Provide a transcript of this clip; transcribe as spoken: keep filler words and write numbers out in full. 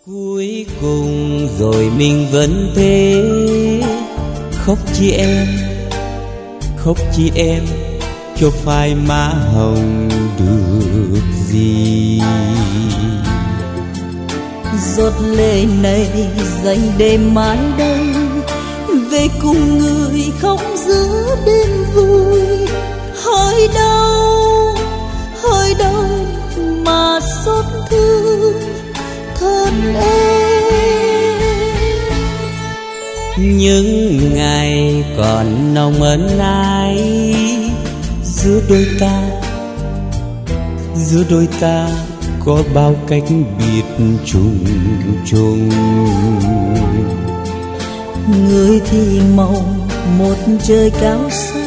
Cuối cùng rồi mình vẫn thế, khóc chi em, khóc chi em, cho phai má hồng được gì. Giọt lệ này dành đêm mãi đây, về cùng người khóc giữa đêm vui. Hỏi đâu, hỏi đâu mà xót thương thân em. Những ngày còn nồng ân ái giữa đôi ta, giữa đôi ta có bao cách biệt trùng trùng. Người thì mong một trời cao xa,